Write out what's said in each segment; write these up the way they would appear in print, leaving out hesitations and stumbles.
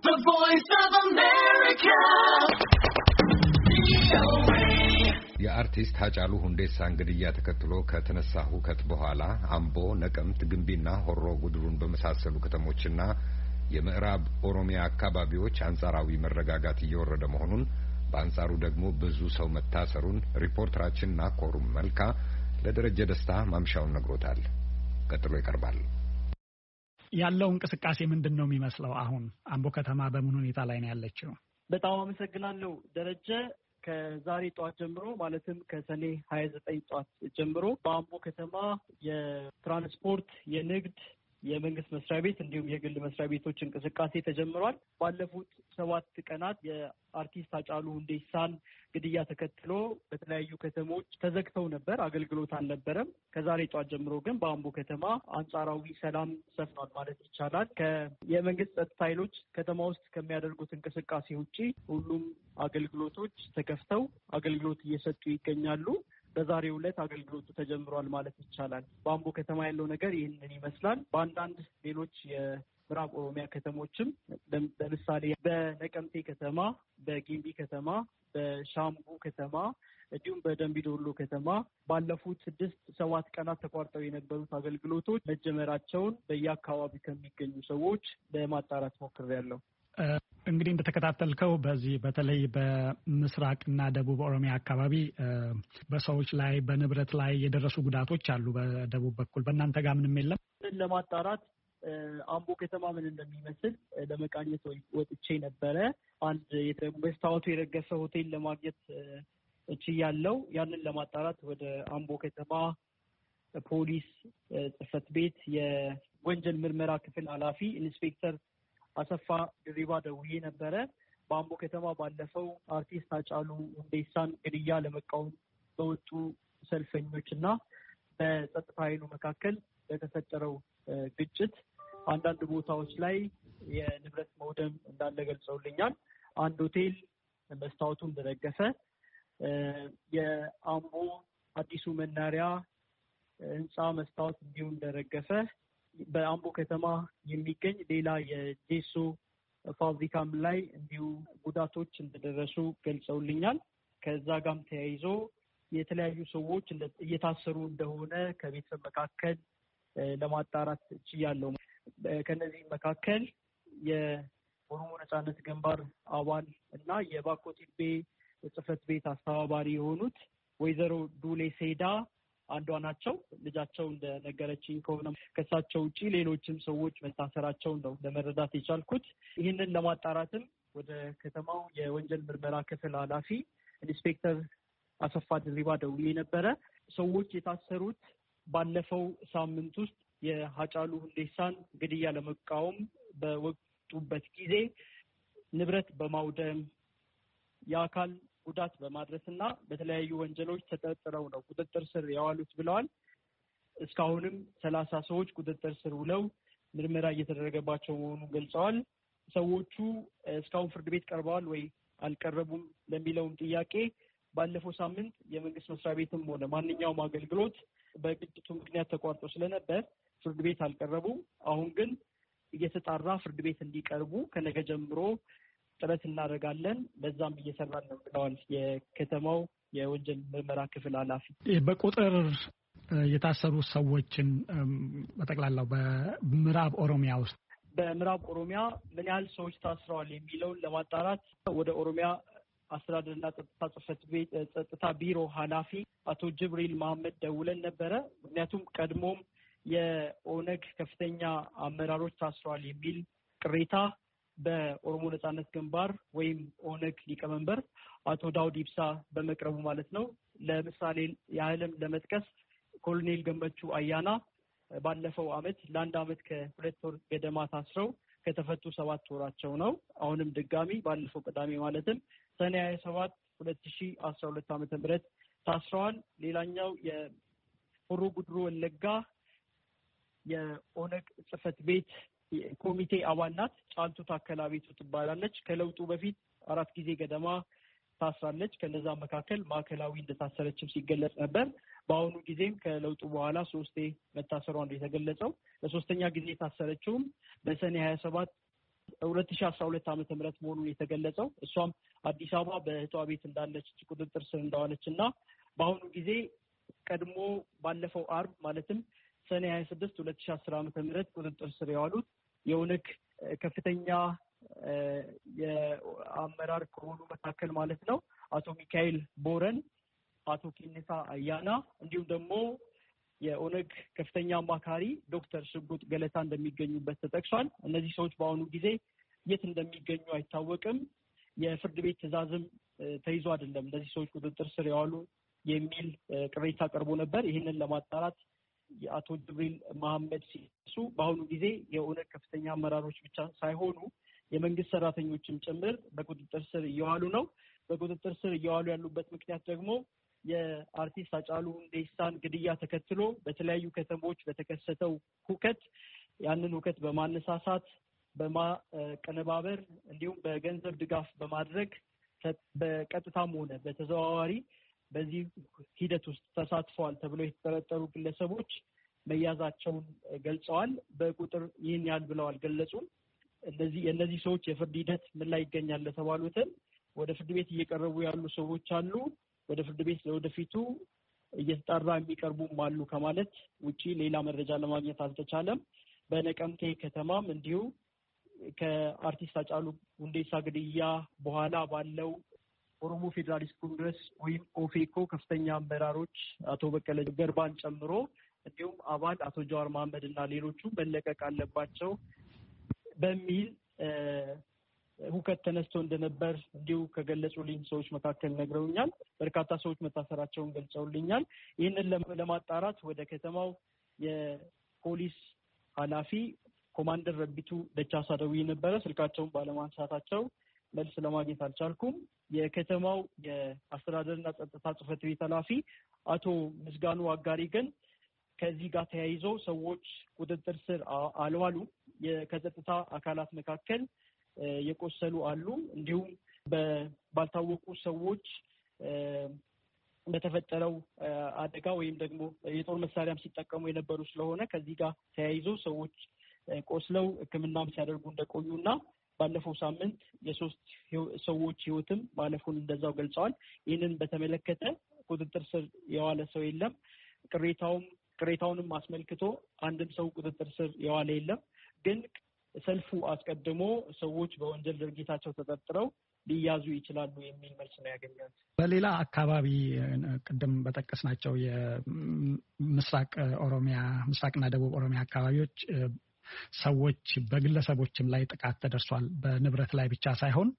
The Voice of America. የአርቲስት ሃጫሉ ሁንዴሳን ግድያ ተከትሎ ከተነሳ ሁከት በኋላ አምቦ፣ ነቀምት፣ ግንቢና ሆሮ ጉድሩን በመሳሰሉ ከተሞችና የምዕራብ ኦሮሚያ አካባቢዎች አንጻራዊ መረጋጋት እየወረደ መሆኑን በአንጻሩ ደግሞ ብዙ ሰው መታሰሩን ሪፖርተራችን ናኮሩ መልካ ለደረጀ ደስታ ማምሻውን ነግሮታል። ቀጥሎ ይቀርባል። ያለው እንቅስቃሴ ምንድነው የሚመስለው? አሁን አምቦ ከተማ በምን ሁኔታ ላይ ነው ያለችው? በጣም አመሰግናለሁ ደረጀ። ከዛሬ ጧት ጀምሮ ማለትም ከሰኔ 29 ጧት ጀምሮ በአምቦ ከተማ የትራንስፖርት፣ የንግድ፣ የመንግስት መስሪያ ቤት እንዲሁም የግል መስሪያ ቤቶች እንቅስቃሴ ተጀምሯል። ባለፉት 7 ቀናት የአርቲስት ሃጫሉ ሁንዴሳን ግድያ ተከትሎ በተለያዩ ከተሞች ተዘግተው ነበር፣ አገልግሎት አልነበረም። ከዛሬ ጧት ጀምሮ ግን በአምቦ ከተማ አንጻራዊ ሰላም ሰፍኗል ማለት ይቻላል። የመንግስት ጸጥታ ኃይሎች ከተማ ውስጥ ከሚያደርጉት እንቅስቃሴ ውጪ ሁሉም አገልግሎቶች ተከፍተው አገልግሎት እየሰጡ ይገኛሉ። በዛሬው ዕለት አገልግሎቱ ተጀምሯል ማለት ይቻላል። በአምቦ ከተማ ያለው ነገር ይህንን ይመስላል። በአንዳንድ ሌሎች የምዕራብ ኦሮሚያ ከተሞችም ለምሳሌ በነቀምቴ ከተማ፣ በጊምቢ ከተማ፣ በሻምቡ ከተማ እንዲሁም በደንቢ ዶሎ ከተማ ባለፉት 6-7 ቀናት ተቋርጠው የነበሩት አገልግሎቶች መጀመራቸውን በየአካባቢው ከሚገኙ ሰዎች ለማጣራት ሞክሬያለሁ። እንግዲህ እንደተከታተልከው በዚህ በተለይ በምስራቅና ደቡብ ኦሮሚያ አካባቢ በሰዎች ላይ በንብረት ላይ የደረሱ ጉዳቶች አሉ። በደቡብ በኩል በእናንተ ጋር ምንም የለም? ለማጣራት አምቦ ከተማ ምን እንደሚመስል ለመቃኘት ወጥቼ ነበረ። አንድ መስታወቱ የረገፈ ሆቴል ለማግኘት እችያለሁ። ያንን ለማጣራት ወደ አምቦ ከተማ ፖሊስ ጽሕፈት ቤት የወንጀል ምርመራ ክፍል ኃላፊ ኢንስፔክተር አሰፋ ድሪባ ደውዬ ነበረ። በአምቦ ከተማ ባለፈው አርቲስት ሃጫሉ ሁንዴሳን ግድያ ለመቃወም በወጡ ሰልፈኞች እና በጸጥታ ኃይሉ መካከል በተፈጠረው ግጭት አንዳንድ ቦታዎች ላይ የንብረት መውደም እንዳለ ገልጸውልኛል። አንድ ሆቴል መስታወቱ እንደረገፈ፣ የአምቦ አዲሱ መናሪያ ህንፃ መስታወት እንዲሁ እንደረገፈ፣ በአምቦ ከተማ የሚገኝ ሌላ የጄሶ ፋብሪካም ላይ እንዲሁ ጉዳቶች እንደደረሱ ገልጸውልኛል። ከዛ ጋርም ተያይዞ የተለያዩ ሰዎች እየታሰሩ እንደሆነ ከቤተሰብ መካከል ለማጣራት ችያለሁ። ከነዚህ መካከል የኦሮሞ ነጻነት ግንባር አባል እና የባኮ ቲቤ ጽሕፈት ቤት አስተባባሪ የሆኑት ወይዘሮ ዱሌ ሴዳ አንዷ ናቸው። ልጃቸው እንደነገረችኝ ከሆነ ከሳቸው ውጪ ሌሎችም ሰዎች መታሰራቸውን ነው ለመረዳት የቻልኩት። ይህንን ለማጣራትም ወደ ከተማው የወንጀል ምርመራ ክፍል ኃላፊ ኢንስፔክተር አሰፋ ድሪባ ደውዬ ነበረ። ሰዎች የታሰሩት ባለፈው ሳምንት ውስጥ የሃጫሉ ሁንዴሳን ግድያ ለመቃወም በወጡበት ጊዜ ንብረት በማውደም የአካል ጉዳት በማድረስና በተለያዩ ወንጀሎች ተጠርጥረው ነው ቁጥጥር ስር ያዋሉት ብለዋል። እስካሁንም 30 ሰዎች ቁጥጥር ስር ውለው ምርመራ እየተደረገባቸው መሆኑን ገልጸዋል። ሰዎቹ እስካሁን ፍርድ ቤት ቀርበዋል ወይ አልቀረቡም ለሚለውም ጥያቄ ባለፈው ሳምንት የመንግስት መስሪያ ቤትም ሆነ ማንኛውም አገልግሎት በግጭቱ ምክንያት ተቋርጦ ስለነበር ፍርድ ቤት አልቀረቡም። አሁን ግን እየተጣራ ፍርድ ቤት እንዲቀርቡ ከነገ ጀምሮ ጥረት እናደርጋለን፣ በዛም እየሰራን ነው ብለዋል የከተማው የወንጀል ምርመራ ክፍል ኃላፊ። በቁጥር የታሰሩ ሰዎችን በጠቅላላው በምዕራብ ኦሮሚያ ውስጥ በምዕራብ ኦሮሚያ ምን ያህል ሰዎች ታስረዋል የሚለውን ለማጣራት ወደ ኦሮሚያ አስተዳደርና ጸጥታ ጽሕፈት ቤት ጸጥታ ቢሮ ኃላፊ አቶ ጅብሪል መሐመድ ደውለን ነበረ። ምክንያቱም ቀድሞም የኦነግ ከፍተኛ አመራሮች ታስረዋል የሚል ቅሬታ በኦሮሞ ነጻነት ግንባር ወይም ኦነግ ሊቀመንበር አቶ ዳውድ ኢብሳ በመቅረቡ ማለት ነው። ለምሳሌ ያህልም ለመጥቀስ ኮሎኔል ገመቹ አያና ባለፈው አመት ለአንድ አመት ከ2 ወር ገደማ ታስረው ከተፈቱ 7 ወራቸው ነው። አሁንም ድጋሚ ባለፈው ቅዳሜ ማለትም ሰኔ 27 2012 ዓ.ም ታስረዋል። ሌላኛው የሆሮ ጉድሩ ወለጋ የኦነግ ጽሕፈት ቤት ኮሚቴ አባል ናት። ጫልቱ ታከላ ቤቱ ትባላለች። ከለውጡ በፊት 4 ጊዜ ገደማ ታስራለች። ከነዛ መካከል ማዕከላዊ እንደታሰረችም ሲገለጽ ነበር። በአሁኑ ጊዜም ከለውጡ በኋላ 3 መታሰሯ ነው የተገለጸው። ለሶስተኛ ጊዜ የታሰረችውም በሰኔ 27 2012 ዓመተ ምህረት መሆኑን የተገለጸው እሷም አዲስ አበባ በእህቷ ቤት እንዳለች ቁጥጥር ስር እንዳዋለችና በአሁኑ ጊዜ ቀድሞ ባለፈው አርብ ማለትም ሰኔ 26 2010 ዓመተ ምህረት ቁጥጥር ስር የዋሉት የኦነግ ከፍተኛ የአመራር ከሆኑ መካከል ማለት ነው አቶ ሚካኤል ቦረን፣ አቶ ኪኔሳ አያና እንዲሁም ደግሞ የኦነግ ከፍተኛ አማካሪ ዶክተር ሽጉጥ ገለታ እንደሚገኙበት ተጠቅሷል። እነዚህ ሰዎች በአሁኑ ጊዜ የት እንደሚገኙ አይታወቅም። የፍርድ ቤት ትዕዛዝም ተይዞ አይደለም እነዚህ ሰዎች ቁጥጥር ስር የዋሉ የሚል ቅሬታ ቀርቦ ነበር። ይህንን ለማጣራት የአቶ ጅብሪል መሐመድ ሲሱ በአሁኑ ጊዜ የኦነግ ከፍተኛ አመራሮች ብቻ ሳይሆኑ የመንግስት ሰራተኞችም ጭምር በቁጥጥር ስር እየዋሉ ነው። በቁጥጥር ስር እየዋሉ ያሉበት ምክንያት ደግሞ የአርቲስት ሃጫሉ ሁንዴሳን ግድያ ተከትሎ በተለያዩ ከተሞች በተከሰተው ሁከት ያንን ሁከት በማነሳሳት በማቀነባበር እንዲሁም በገንዘብ ድጋፍ በማድረግ በቀጥታም ሆነ በተዘዋዋሪ በዚህ ሂደት ውስጥ ተሳትፈዋል ተብለው የተጠረጠሩ ግለሰቦች መያዛቸውን ገልጸዋል። በቁጥር ይህን ያህል ብለው አልገለጹም። የእነዚህ ሰዎች የፍርድ ሂደት ምን ላይ ይገኛል ለተባሉትን ወደ ፍርድ ቤት እየቀረቡ ያሉ ሰዎች አሉ። ወደ ፍርድ ቤት ለወደፊቱ እየተጣራ የሚቀርቡም አሉ ከማለት ውጪ ሌላ መረጃ ለማግኘት አልተቻለም። በነቀምቴ ከተማም እንዲሁ ከአርቲስት ሃጫሉ ሁንዴሳ ግድያ በኋላ ባለው ኦሮሞ ፌዴራሊስት ኮንግረስ ወይም ኦፌኮ ከፍተኛ አመራሮች አቶ በቀለ ገርባን ጨምሮ እንዲሁም አባል አቶ ጀዋር መሐመድ እና ሌሎቹ መለቀቅ አለባቸው በሚል ሁከት ተነስቶ እንደነበር እንዲሁ ከገለጹልኝ ሰዎች መካከል ነግረውኛል። በርካታ ሰዎች መታሰራቸውን ገልጸውልኛል። ይህንን ለማጣራት ወደ ከተማው የፖሊስ ኃላፊ ኮማንደር ረቢቱ ደቻሳ ደውዬ ነበረ። ስልካቸውን ባለማንሳታቸው መልስ ለማግኘት አልቻልኩም። የከተማው የአስተዳደርና ጸጥታ ጽሕፈት ቤት ኃላፊ አቶ ምስጋኑ አጋሪ ግን ከዚህ ጋር ተያይዞ ሰዎች ቁጥጥር ስር አልዋሉ፣ ከጸጥታ አካላት መካከል የቆሰሉ አሉ፣ እንዲሁም ባልታወቁ ሰዎች በተፈጠረው አደጋ ወይም ደግሞ የጦር መሳሪያም ሲጠቀሙ የነበሩ ስለሆነ ከዚህ ጋር ተያይዞ ሰዎች ቆስለው ሕክምናም ሲያደርጉ እንደቆዩና ባለፈው ሳምንት የሶስት ሰዎች ሕይወትም ማለፉን እንደዛው ገልጸዋል። ይህንን በተመለከተ ቁጥጥር ስር የዋለ ሰው የለም። ቅሬታውንም አስመልክቶ አንድም ሰው ቁጥጥር ስር የዋለ የለም። ግን ሰልፉ አስቀድሞ ሰዎች በወንጀል ድርጊታቸው ተጠርጥረው ሊያዙ ይችላሉ የሚል መልስ ነው ያገኘሁት። በሌላ አካባቢ ቅድም በጠቀስናቸው ምስራቅና ደቡብ ኦሮሚያ አካባቢዎች ሰዎች በግለሰቦችም ላይ ጥቃት ተደርሷል። በንብረት ላይ ብቻ ሳይሆን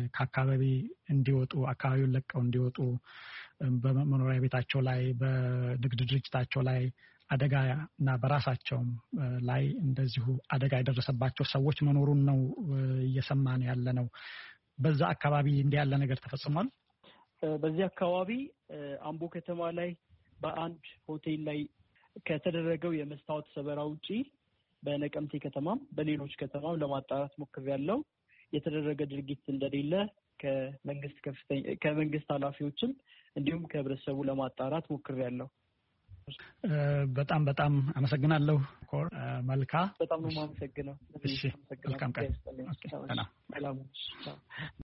አካባቢውን ለቀው እንዲወጡ በመኖሪያ ቤታቸው ላይ፣ በንግድ ድርጅታቸው ላይ አደጋ እና በራሳቸውም ላይ እንደዚሁ አደጋ የደረሰባቸው ሰዎች መኖሩን ነው እየሰማን ያለ ነው። በዛ አካባቢ እንዲህ ያለ ነገር ተፈጽሟል። በዚህ አካባቢ አምቦ ከተማ ላይ በአንድ ሆቴል ላይ ከተደረገው የመስታወት ሰበራ ውጪ በነቀምቴ ከተማም በሌሎች ከተማም ለማጣራት ሞክሬያለሁ። የተደረገ ድርጊት እንደሌለ ከመንግስት ኃላፊዎችም እንዲሁም ከህብረተሰቡ ለማጣራት ሞክሬያለሁ። በጣም አመሰግናለሁ። መልካ በጣም ነው የማመሰግነው። እሺ፣ መልካም ቀን።